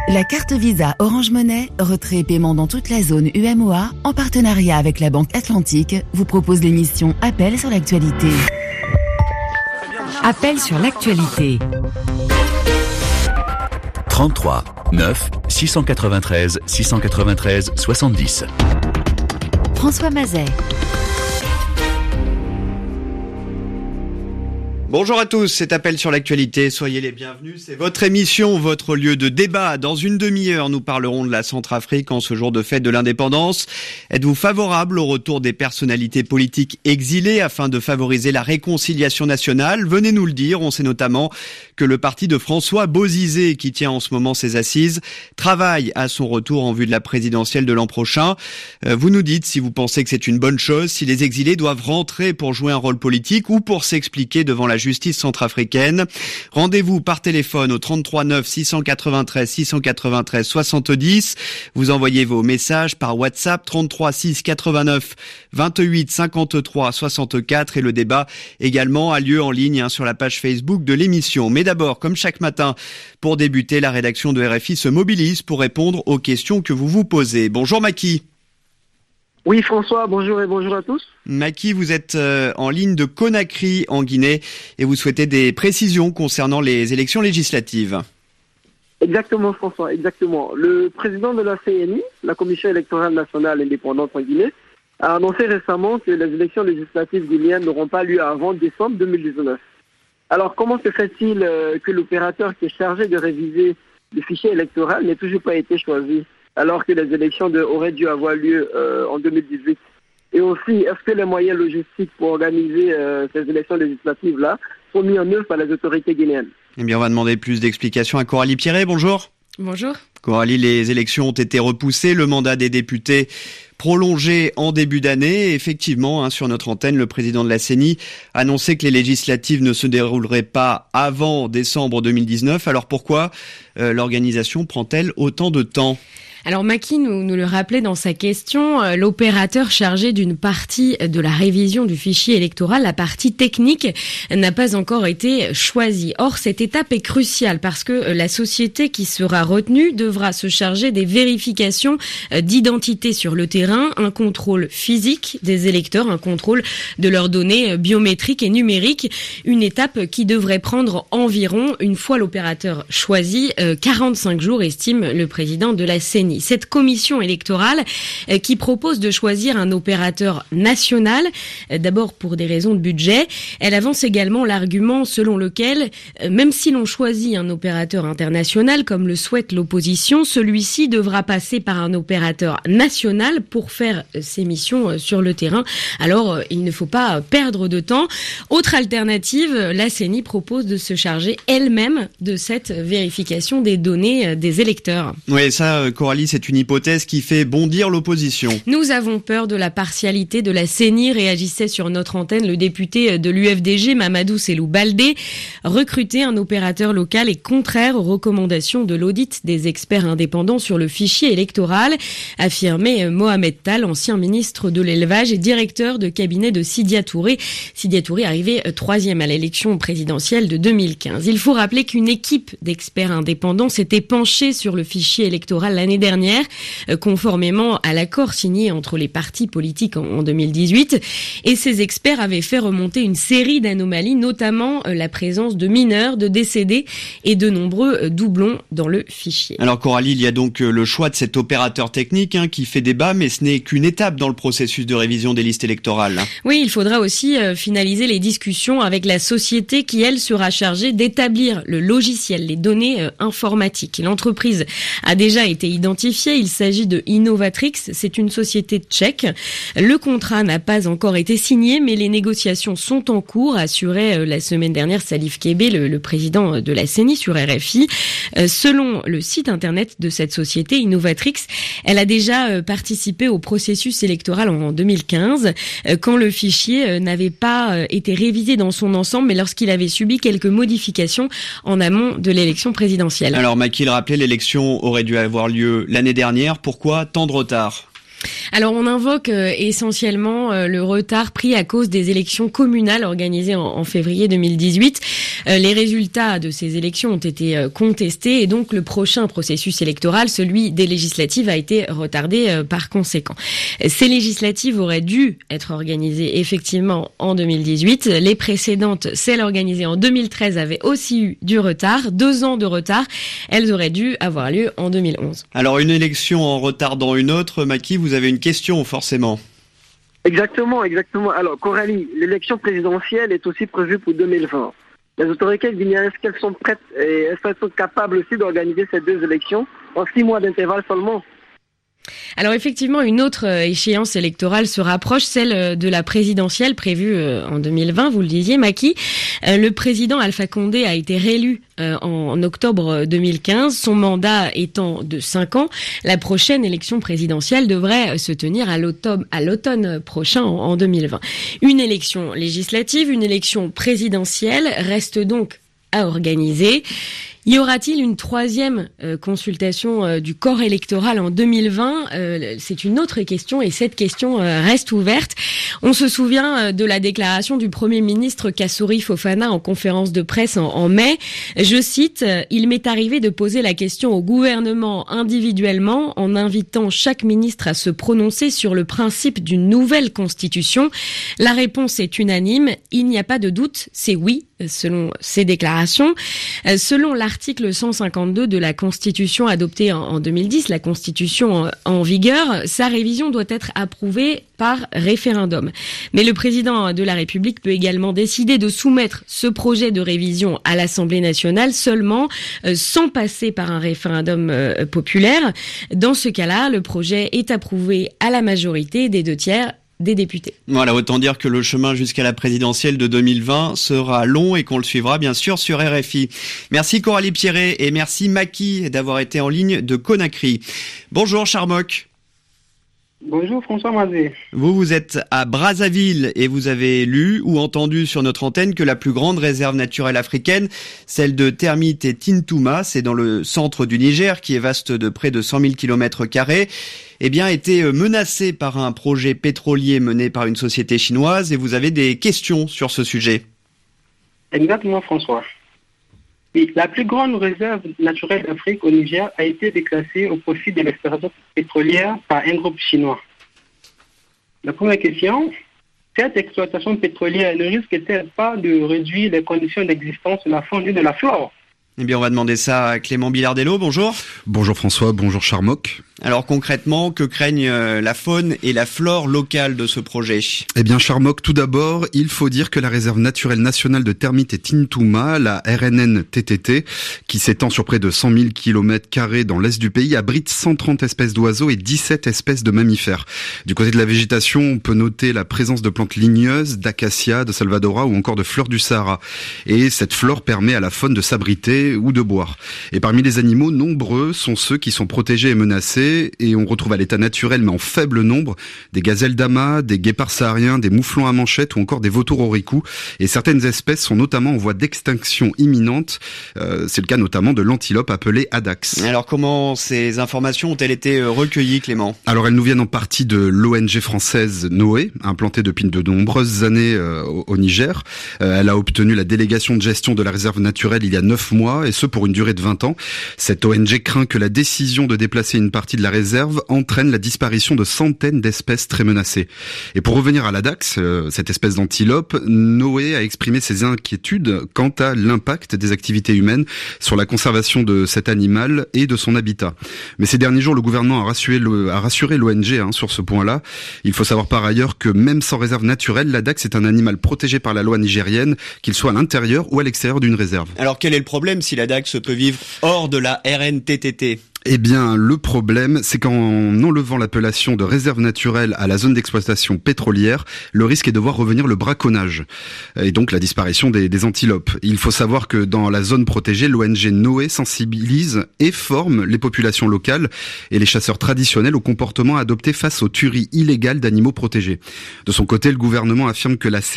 La carte Visa Orange Money, retrait et paiement dans toute la zone UMOA, en partenariat avec la Banque Atlantique, vous propose l'émission Appel sur l'actualité. Appel sur l'actualité. 33 9 693 693 70. François Mazet. Bonjour à tous, c'est Appel sur l'actualité, soyez les bienvenus, c'est votre émission, votre lieu de débat. Dans une demi-heure, nous parlerons de la Centrafrique en ce jour de fête de l'indépendance. Êtes-vous favorable au retour des personnalités politiques exilées afin de favoriser la réconciliation nationale? Venez nous le dire, on sait notamment que le parti de François Bozizé, qui tient en ce moment ses assises, travaille à son retour en vue de la présidentielle de l'an prochain. Vous nous dites si vous pensez que c'est une bonne chose, si les exilés doivent rentrer pour jouer un rôle politique ou pour s'expliquer devant la justice centrafricaine. Rendez-vous par téléphone au 33 9 693 693 70. Vous envoyez vos messages par WhatsApp 33 6 89 28 53 64 et le débat également a lieu en ligne sur la page Facebook de l'émission. Mais d'abord, comme chaque matin, pour débuter, la rédaction de RFI se mobilise pour répondre aux questions que vous vous posez. Bonjour Maki. Oui François, bonjour et bonjour à tous. Maki, vous êtes en ligne de Conakry en Guinée et vous souhaitez des précisions concernant les élections législatives. Exactement François, exactement. Le président de la CNI, la Commission électorale nationale indépendante en Guinée, a annoncé récemment que les élections législatives guinéennes n'auront pas lieu avant décembre 2019. Alors comment se fait-il que l'opérateur qui est chargé de réviser le fichier électoral n'ait toujours pas été choisi alors que les élections auraient dû avoir lieu en 2018? Et aussi, est-ce que les moyens logistiques pour organiser ces élections législatives-là sont mis en œuvre par les autorités guinéennes? Eh bien, on va demander plus d'explications à Coralie Pierret. Bonjour. Bonjour. Coralie, les élections ont été repoussées, le mandat des députés prolongé en début d'année. Effectivement, sur notre antenne, le président de la CENI annonçait que les législatives ne se dérouleraient pas avant décembre 2019. Alors pourquoi l'organisation prend-elle autant de temps ? Alors Maki nous le rappelait dans sa question, l'opérateur chargé d'une partie de la révision du fichier électoral, la partie technique, n'a pas encore été choisi. Or, cette étape est cruciale parce que la société qui sera retenue devra se charger des vérifications d'identité sur le terrain, un contrôle physique des électeurs, un contrôle de leurs données biométriques et numériques, une étape qui devrait prendre environ, une fois l'opérateur choisi, 45 jours, estime le président de la CENI. Cette commission électorale qui propose de choisir un opérateur national, d'abord pour des raisons de budget. Elle avance également l'argument selon lequel, même si l'on choisit un opérateur international, comme le souhaite l'opposition, celui-ci devra passer par un opérateur national pour faire ses missions sur le terrain. Alors, il ne faut pas perdre de temps. Autre alternative, la CENI propose de se charger elle-même de cette vérification des données des électeurs. Oui, ça, Coralie, c'est une hypothèse qui fait bondir l'opposition. Nous avons peur de la partialité de la CENI, réagissait sur notre antenne le député de l'UFDG, Mamadou Selou Baldé. Recruter un opérateur local est contraire aux recommandations de l'audit des experts indépendants sur le fichier électoral, affirmait Mohamed Tal, ancien ministre de l'élevage et directeur de cabinet de Sidya Touré. Sidya Touré arrivé 3e à l'élection présidentielle de 2015. Il faut rappeler qu'une équipe d'experts indépendants s'était penchée sur le fichier électoral l'année dernière, conformément à l'accord signé entre les partis politiques en 2018. Et ces experts avaient fait remonter une série d'anomalies, notamment la présence de mineurs, de décédés et de nombreux doublons dans le fichier. Alors Coralie, il y a donc le choix de cet opérateur technique qui fait débat, mais ce n'est qu'une étape dans le processus de révision des listes électorales. Oui, il faudra aussi finaliser les discussions avec la société qui, elle, sera chargée d'établir le logiciel, les données informatiques. L'entreprise a déjà été identifiée. Il s'agit de Innovatrix, c'est une société tchèque. Le contrat n'a pas encore été signé, mais les négociations sont en cours, assurait la semaine dernière Salif Kébé, le président de la CENI sur RFI. Selon le site internet de cette société, Innovatrix, elle a déjà participé au processus électoral en 2015, quand le fichier n'avait pas été révisé dans son ensemble, mais lorsqu'il avait subi quelques modifications en amont de l'élection présidentielle. Alors Maki le rappelait, l'élection aurait dû avoir lieu l'année dernière. Pourquoi tant de retard ? Alors on invoque essentiellement le retard pris à cause des élections communales organisées en février 2018. Les résultats de ces élections ont été contestés et donc le prochain processus électoral, celui des législatives, a été retardé par conséquent. Ces législatives auraient dû être organisées effectivement en 2018. Les précédentes, celles organisées en 2013, avaient aussi eu du retard, 2 ans de retard. Elles auraient dû avoir lieu en 2011. Alors une élection en retardant une autre, Maki, vous avez une question forcément. Exactement. Alors, Coralie, l'élection présidentielle est aussi prévue pour 2020. Les autorités guinéennes, est-ce qu'elles sont prêtes et est-ce qu'elles sont capables aussi d'organiser ces 2 élections en 6 mois d'intervalle seulement? Alors effectivement, une autre échéance électorale se rapproche, celle de la présidentielle prévue en 2020, vous le disiez, Maki. Le président Alpha Condé a été réélu en octobre 2015, son mandat étant de 5 ans. La prochaine élection présidentielle devrait se tenir à l'automne prochain, en 2020. Une élection législative, une élection présidentielle reste donc à organiser. Y aura-t-il une 3e consultation du corps électoral en 2020 ? C'est une autre question et cette question reste ouverte. On se souvient de la déclaration du Premier ministre Kassouri Fofana en conférence de presse en mai. Je cite, « Il m'est arrivé de poser la question au gouvernement individuellement en invitant chaque ministre à se prononcer sur le principe d'une nouvelle constitution. La réponse est unanime, il n'y a pas de doute, c'est oui, selon ces déclarations. Selon l'article 152 de la Constitution adoptée en 2010, la Constitution en vigueur, sa révision doit être approuvée par référendum. Mais le président de la République peut également décider de soumettre ce projet de révision à l'Assemblée nationale seulement sans passer par un référendum populaire. Dans ce cas-là, le projet est approuvé à la majorité des 2/3 des députés. Voilà, autant dire que le chemin jusqu'à la présidentielle de 2020 sera long et qu'on le suivra bien sûr sur RFI. Merci Coralie Pierret et merci Maki d'avoir été en ligne de Conakry. Bonjour Charmok. Bonjour François Mazet. Vous êtes à Brazzaville et vous avez lu ou entendu sur notre antenne que la plus grande réserve naturelle africaine, celle de Termite et Tintouma, c'est dans le centre du Niger qui est vaste de près de 100 000 km², était menacée par un projet pétrolier mené par une société chinoise et vous avez des questions sur ce sujet. Exactement François. Oui, la plus grande réserve naturelle d'Afrique au Niger a été déclassée au profit de l'exploitation pétrolière par un groupe chinois. La première question, cette exploitation pétrolière ne risque-t-elle pas de réduire les conditions d'existence de la faune et de la flore ? Eh bien, on va demander ça à Clément Billardello. Bonjour. Bonjour François, bonjour Charmok. Alors concrètement, que craignent la faune et la flore locale de ce projet ? Eh bien Charmok, tout d'abord, il faut dire que la réserve naturelle nationale de Termite et Tintouma, la RNNTTT, qui s'étend sur près de 100 000 km² dans l'est du pays, abrite 130 espèces d'oiseaux et 17 espèces de mammifères. Du côté de la végétation, on peut noter la présence de plantes ligneuses, d'acacia, de salvadora ou encore de fleurs du Sahara. Et cette flore permet à la faune de s'abriter ou de boire. Et parmi les animaux, nombreux sont ceux qui sont protégés et menacés, et on retrouve à l'état naturel mais en faible nombre des gazelles d'amas, des guépards sahariens, des mouflons à manchettes ou encore des vautours oricoux. Et certaines espèces sont notamment en voie d'extinction imminente. C'est le cas notamment de l'antilope appelée Adax. Alors comment ces informations ont-elles été recueillies, Clément ? Alors elles nous viennent en partie de l'ONG française Noé, implantée depuis de nombreuses années au Niger. Elle a obtenu la délégation de gestion de la réserve naturelle il y a 9 mois, et ce pour une durée de 20 ans. Cette ONG craint que la décision de déplacer une partie de la réserve entraîne la disparition de centaines d'espèces très menacées. Et pour revenir à l'Adax, cette espèce d'antilope, Noé a exprimé ses inquiétudes quant à l'impact des activités humaines sur la conservation de cet animal et de son habitat. Mais ces derniers jours, le gouvernement a rassuré l'ONG sur ce point-là. Il faut savoir par ailleurs que même sans réserve naturelle, l'Adax est un animal protégé par la loi nigérienne, qu'il soit à l'intérieur ou à l'extérieur d'une réserve. Alors quel est le problème si l'Adax peut vivre hors de la RNTTT ? Eh bien, le problème, c'est qu'en enlevant l'appellation de réserve naturelle à la zone d'exploitation pétrolière, le risque est de voir revenir le braconnage et donc la disparition des antilopes. Il faut savoir que dans la zone protégée, l'ONG Noé sensibilise et forme les populations locales et les chasseurs traditionnels au comportement adopté face aux tueries illégales d'animaux protégés. De son côté, le gouvernement affirme que la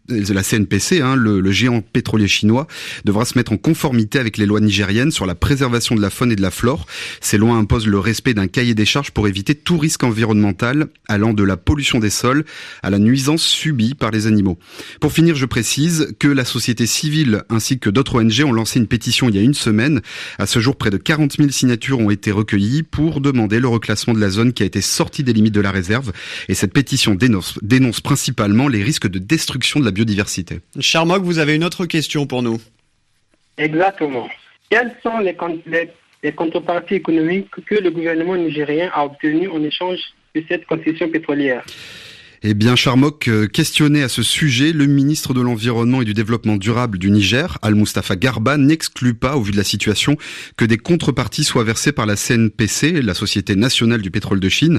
la CNPC, le géant pétrolier chinois, devra se mettre en conformité avec les lois nigériennes sur la préservation de la faune et de la flore. Ces lois imposent le respect d'un cahier des charges pour éviter tout risque environnemental allant de la pollution des sols à la nuisance subie par les animaux. Pour finir, je précise que la société civile ainsi que d'autres ONG ont lancé une pétition il y a une semaine. À ce jour, près de 40 000 signatures ont été recueillies pour demander le reclassement de la zone qui a été sortie des limites de la réserve. Et cette pétition dénonce principalement les risques de destruction de la biodiversité. Charmok, vous avez une autre question pour nous. Exactement. Quelles sont les contreparties économiques que le gouvernement nigérien a obtenues en échange de cette concession pétrolière? Eh bien, Charmok, questionné à ce sujet, le ministre de l'Environnement et du Développement durable du Niger, Al-Mustafa Garba, n'exclut pas, au vu de la situation, que des contreparties soient versées par la CNPC, la Société nationale du pétrole de Chine.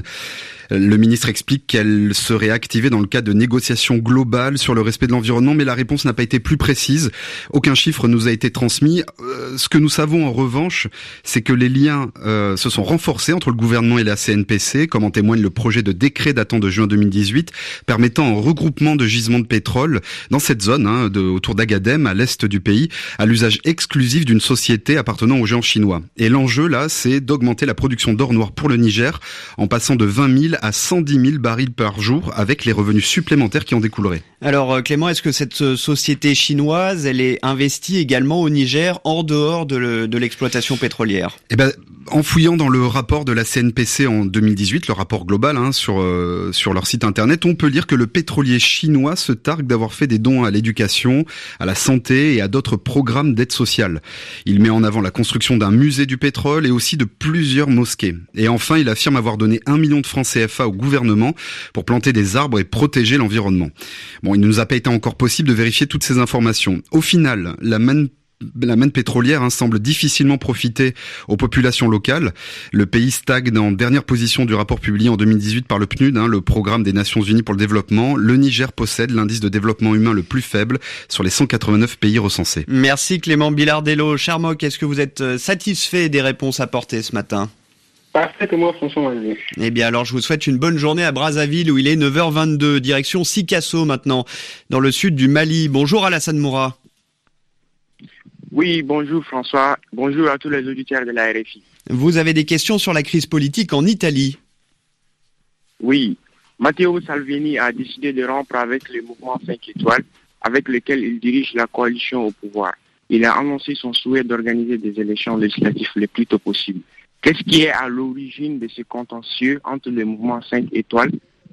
Le ministre explique qu'elle serait activée dans le cadre de négociations globales sur le respect de l'environnement, mais la réponse n'a pas été plus précise. Aucun chiffre nous a été transmis. Ce que nous savons en revanche, c'est que les liens se sont renforcés entre le gouvernement et la CNPC, comme en témoigne le projet de décret datant de juin 2018, permettant un regroupement de gisements de pétrole dans cette zone, autour d'Agadem, à l'est du pays, à l'usage exclusif d'une société appartenant aux géants chinois. Et l'enjeu, là, c'est d'augmenter la production d'or noir pour le Niger, en passant de 20 000 à 110 000 barils par jour, avec les revenus supplémentaires qui en découleraient. Alors Clément, est-ce que cette société chinoise, elle est investie également au Niger, en dehors de l'exploitation pétrolière? Eh ben, en fouillant dans le rapport de la CNPC en 2018, le rapport global sur leur site internet, on peut lire que le pétrolier chinois se targue d'avoir fait des dons à l'éducation, à la santé et à d'autres programmes d'aide sociale. Il met en avant la construction d'un musée du pétrole et aussi de plusieurs mosquées. Et enfin, il affirme avoir donné 1 million de francs CFA au gouvernement pour planter des arbres et protéger l'environnement. Bon, il ne nous a pas été encore possible de vérifier toutes ces informations. Au final, la manne pétrolière semble difficilement profiter aux populations locales. Le pays stagne en dernière position du rapport publié en 2018 par le PNUD, le Programme des Nations Unies pour le développement. Le Niger possède l'indice de développement humain le plus faible sur les 189 pays recensés. Merci Clément Bilardello. Charmok, est-ce que vous êtes satisfait des réponses apportées ce matin? Parfaitement, François. Eh bien, alors, je vous souhaite une bonne journée à Brazzaville, où il est 9h22, direction Sikasso maintenant, dans le sud du Mali. Bonjour Alassane Moura. Oui, bonjour François. Bonjour à tous les auditeurs de la RFI. Vous avez des questions sur la crise politique en Italie? Oui, Matteo Salvini a décidé de rompre avec le mouvement 5 étoiles, avec lequel il dirige la coalition au pouvoir. Il a annoncé son souhait d'organiser des élections législatives le plus tôt possible. Qu'est-ce qui est à l'origine de ce contentieux entre le mouvement 5 étoiles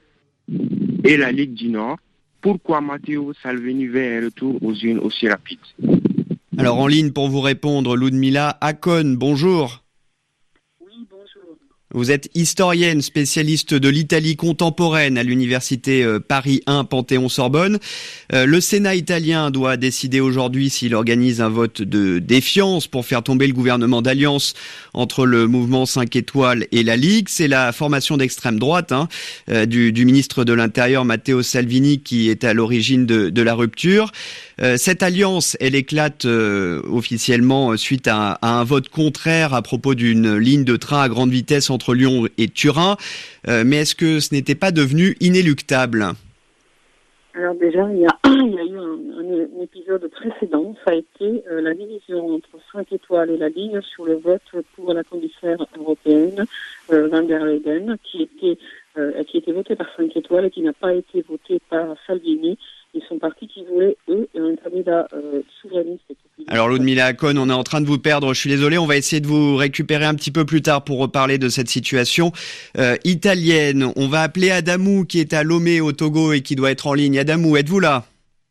et la Ligue du Nord? Pourquoi Matteo Salvini veut un retour aux urnes aussi rapide? Alors en ligne pour vous répondre, Ludmila Akon, bonjour. Oui, bonjour. Vous êtes historienne, spécialiste de l'Italie contemporaine à l'université Paris 1 Panthéon-Sorbonne. Le Sénat italien doit décider aujourd'hui s'il organise un vote de défiance pour faire tomber le gouvernement d'alliance entre le mouvement 5 étoiles et la Ligue. C'est la formation d'extrême droite du ministre de l'Intérieur Matteo Salvini qui est à l'origine de la rupture. Cette alliance, elle éclate officiellement suite à un vote contraire à propos d'une ligne de train à grande vitesse entre Lyon et Turin. Mais est-ce que ce n'était pas devenu inéluctable? Alors déjà, il y a eu un épisode précédent, ça a été la division entre 5 étoiles et la Ligue sur le vote pour la commissaire européenne Van der Leyen, qui était votée par 5 étoiles et qui n'a pas été votée par Salvini. Ils sont partis qui voulaient, eux, un candidat souverainiste. Alors Ludmila Akon, on est en train de vous perdre, je suis désolé, on va essayer de vous récupérer un petit peu plus tard pour reparler de cette situation italienne. On va appeler Adamou qui est à Lomé au Togo et qui doit être en ligne. Adamou, êtes-vous là?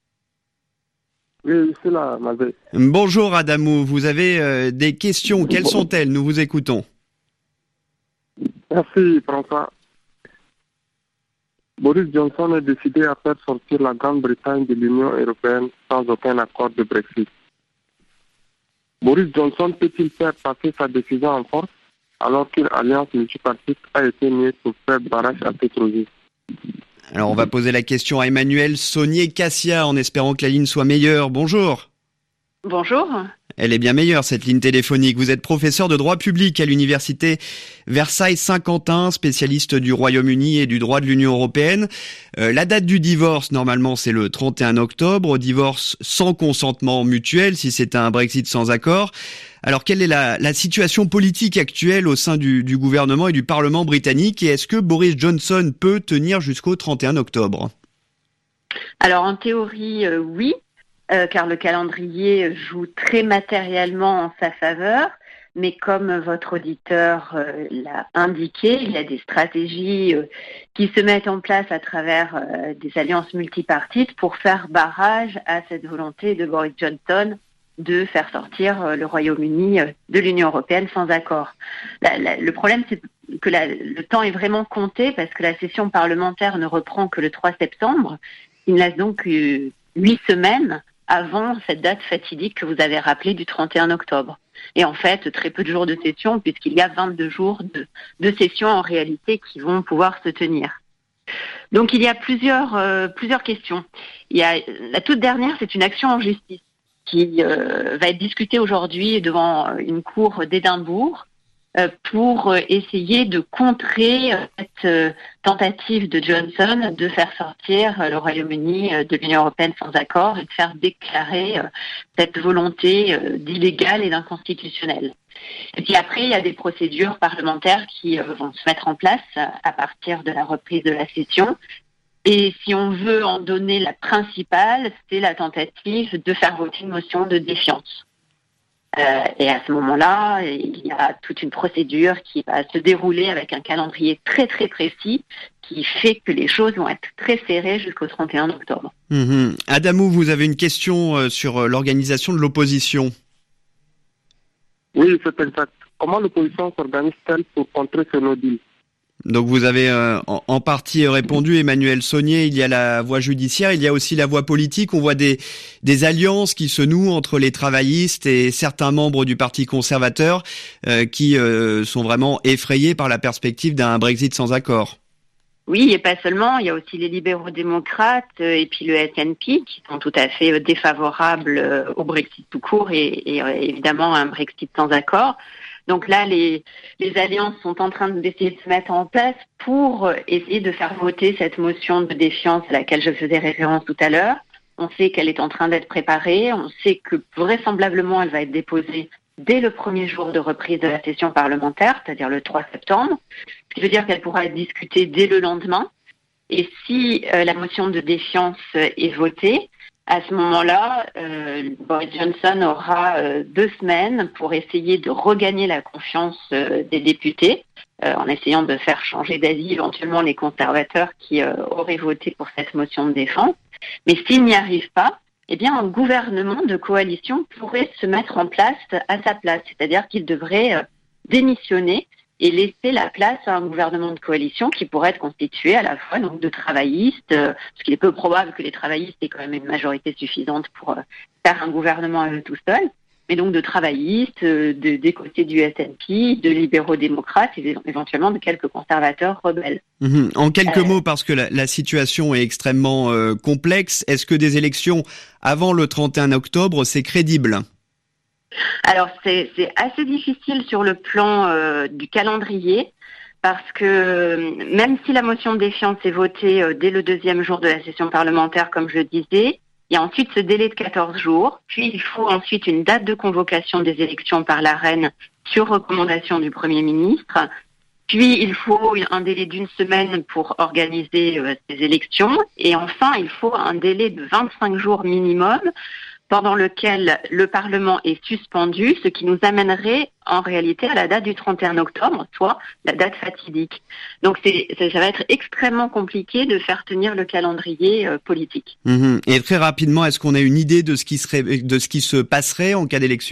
Oui, je suis là, Mazé. Bonjour Adamou, vous avez des questions, quelles sont-elles? Nous vous écoutons. Merci François. Boris Johnson a décidé à faire sortir la Grande-Bretagne de l'Union européenne sans aucun accord de Brexit. Boris Johnson peut-il faire passer sa décision en force alors qu'une alliance multipartite a été mise pour faire barrage à ce projet? Alors on va poser la question à Emmanuel Saunier-Cassia en espérant que la ligne soit meilleure. Bonjour. Bonjour. Elle est bien meilleure, cette ligne téléphonique. Vous êtes professeur de droit public à l'université Versailles-Saint-Quentin, spécialiste du Royaume-Uni et du droit de l'Union européenne. La date du divorce, normalement, c'est le 31 octobre. Divorce sans consentement mutuel, si c'est un Brexit sans accord. Alors, quelle est la situation politique actuelle au sein du gouvernement et du Parlement britannique? Et est-ce que Boris Johnson peut tenir jusqu'au 31 octobre? Alors, en théorie, oui. Car le calendrier joue très matériellement en sa faveur, mais comme votre auditeur l'a indiqué, il y a des stratégies qui se mettent en place à travers des alliances multipartites pour faire barrage à cette volonté de Boris Johnson de faire sortir le Royaume-Uni de l'Union européenne sans accord. Le problème, c'est que le temps est vraiment compté parce que la session parlementaire ne reprend que le 3 septembre. Il nous laisse donc 8 semaines avant cette date fatidique que vous avez rappelée du 31 octobre. Et en fait, très peu de jours de session, puisqu'il y a 22 jours de session en réalité qui vont pouvoir se tenir. Donc il y a plusieurs questions. La toute dernière, c'est une action en justice qui va être discutée aujourd'hui devant une cour d'Édimbourg pour essayer de contrer cette tentative de Johnson de faire sortir le Royaume-Uni de l'Union européenne sans accord et de faire déclarer cette volonté d'illégale et d'inconstitutionnelle. Et puis après, il y a des procédures parlementaires qui vont se mettre en place à partir de la reprise de la session. Et si on veut en donner la principale, c'est la tentative de faire voter une motion de défiance. Et à ce moment-là, il y a toute une procédure qui va se dérouler avec un calendrier très très précis qui fait que les choses vont être très serrées jusqu'au 31 octobre. Adamou, vous avez une question sur l'organisation de l'opposition. Oui, c'est exact. Comment l'opposition s'organise-t-elle pour contrer ce no deal? Donc vous avez en partie répondu, Emmanuel Saunier, il y a la voie judiciaire, il y a aussi la voie politique. On voit des alliances qui se nouent entre les travaillistes et certains membres du Parti conservateur qui sont vraiment effrayés par la perspective d'un Brexit sans accord. Oui, et pas seulement, il y a aussi les libéraux démocrates et puis le SNP qui sont tout à fait défavorables au Brexit tout court et évidemment à un Brexit sans accord. Donc là, les alliances sont en train d'essayer de se mettre en place pour essayer de faire voter cette motion de défiance à laquelle je faisais référence tout à l'heure. On sait qu'elle est en train d'être préparée. On sait que vraisemblablement, elle va être déposée dès le premier jour de reprise de la session parlementaire, c'est-à-dire le 3 septembre. Ce qui veut dire qu'elle pourra être discutée dès le lendemain. Et si la motion de défiance est votée, à ce moment-là, Boris Johnson aura 2 semaines pour essayer de regagner la confiance des députés, en essayant de faire changer d'avis éventuellement les conservateurs qui auraient voté pour cette motion de défense. Mais s'il n'y arrive pas, eh bien, un gouvernement de coalition pourrait se mettre en place à sa place, c'est-à-dire qu'il devrait démissionner et laisser la place à un gouvernement de coalition qui pourrait être constitué à la fois donc de travaillistes, parce qu'il est peu probable que les travaillistes aient quand même une majorité suffisante pour faire un gouvernement à eux tout seuls, mais donc de travaillistes, des côtés du SNP, de libéraux démocrates et éventuellement de quelques conservateurs rebelles. En quelques mots, parce que la situation est extrêmement complexe, est-ce que des élections avant le 31 octobre, c'est crédible ? Alors c'est assez difficile sur le plan du calendrier parce que même si la motion de défiance est votée dès le 2e jour de la session parlementaire, comme je le disais, il y a ensuite ce délai de 14 jours, puis il faut ensuite une date de convocation des élections par la reine sur recommandation du Premier ministre, puis il faut un délai d'1 semaine pour organiser ces élections, et enfin il faut un délai de 25 jours minimum pendant lequel le Parlement est suspendu, ce qui nous amènerait en réalité à la date du 31 octobre, soit la date fatidique. Donc ça va être extrêmement compliqué de faire tenir le calendrier politique. Et très rapidement, est-ce qu'on a une idée de ce qui se passerait en cas d'élection ?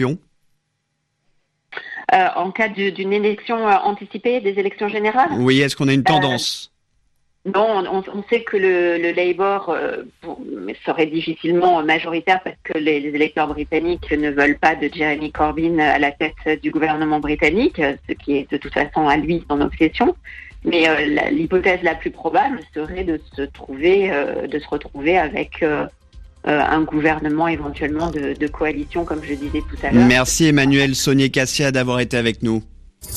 En cas d'une élection anticipée, des élections générales ? Oui, est-ce qu'on a une tendance ? Non, on sait que le Labour serait difficilement majoritaire parce que les électeurs britanniques ne veulent pas de Jeremy Corbyn à la tête du gouvernement britannique, ce qui est de toute façon à lui son obsession. Mais l'hypothèse la plus probable serait de se retrouver avec un gouvernement éventuellement de coalition, comme je disais tout à l'heure. Merci Emmanuelle Saunier-Cassia d'avoir été avec nous.